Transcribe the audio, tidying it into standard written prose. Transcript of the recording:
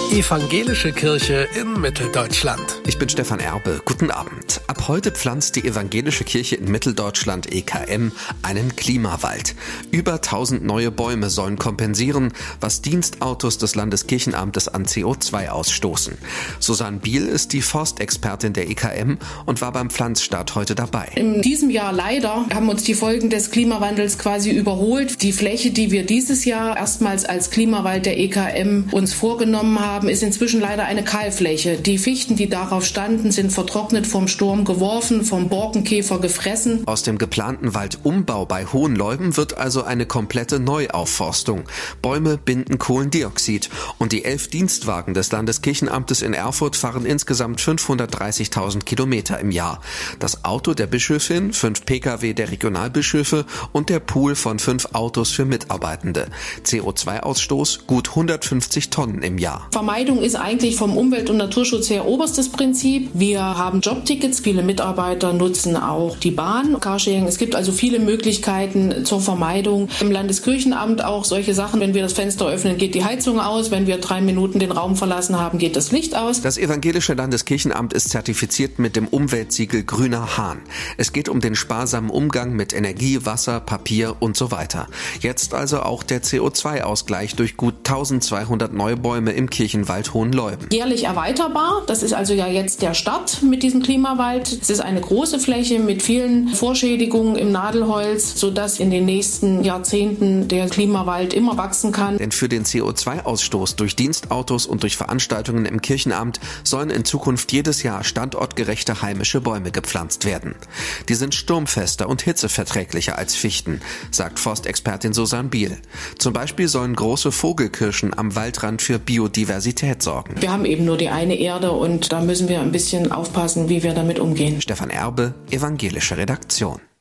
Evangelische Kirche in Mitteldeutschland. Ich bin Stefan Erbe. Guten Abend. Ab heute pflanzt die Evangelische Kirche in Mitteldeutschland EKM einen Klimawald. Über 1000 neue Bäume sollen kompensieren, was Dienstautos des Landeskirchenamtes an CO2 ausstoßen. Susanne Biel ist die Forstexpertin der EKM und war beim Pflanzstart heute dabei. In diesem Jahr leider haben uns die Folgen des Klimawandels quasi überholt. Die Fläche, die wir dieses Jahr erstmals als Klimawald der EKM uns vorgenommen haben, ist inzwischen leider eine Kahlfläche. Die Fichten, die darauf standen, sind vertrocknet, vom Sturm geworfen, vom Borkenkäfer gefressen. Aus dem geplanten Waldumbau bei Hohenleuben wird also eine komplette Neuaufforstung. Bäume binden Kohlendioxid und die 11 Dienstwagen des Landeskirchenamtes in Erfurt fahren insgesamt 530.000 Kilometer im Jahr. Das Auto der Bischöfin, 5 Pkw der Regionalbischöfe und der Pool von 5 Autos für Mitarbeitende. CO2-Ausstoß gut 150 Tonnen im Jahr. Vermeidung ist eigentlich vom Umwelt- und Naturschutz her oberstes Prinzip. Wir haben Jobtickets, viele Mitarbeiter nutzen auch die Bahn, Carsharing. Es gibt also viele Möglichkeiten zur Vermeidung. Im Landeskirchenamt auch solche Sachen, wenn wir das Fenster öffnen, geht die Heizung aus. Wenn wir 3 Minuten den Raum verlassen haben, geht das Licht aus. Das evangelische Landeskirchenamt ist zertifiziert mit dem Umweltsiegel Grüner Hahn. Es geht um den sparsamen Umgang mit Energie, Wasser, Papier und so weiter. Jetzt also auch der CO2-Ausgleich durch gut 1200 neue Bäume im Kirchenwald Hohenleuben. Jährlich erweiterbar. Das ist also ja jetzt der Start mit diesem Klimawald. Es ist eine große Fläche mit vielen Vorschädigungen im Nadelholz, sodass in den nächsten Jahrzehnten der Klimawald immer wachsen kann. Denn für den CO2-Ausstoß durch Dienstautos und durch Veranstaltungen im Kirchenamt sollen in Zukunft jedes Jahr standortgerechte heimische Bäume gepflanzt werden. Die sind sturmfester und hitzeverträglicher als Fichten, sagt Forstexpertin Susanne Biel. Zum Beispiel sollen große Vogelkirschen am Waldrand für Biodiversität sorgen. Wir haben eben nur die eine Erde und da müssen wir ein bisschen aufpassen, wie wir damit umgehen. Stefan Erbe, Evangelische Redaktion.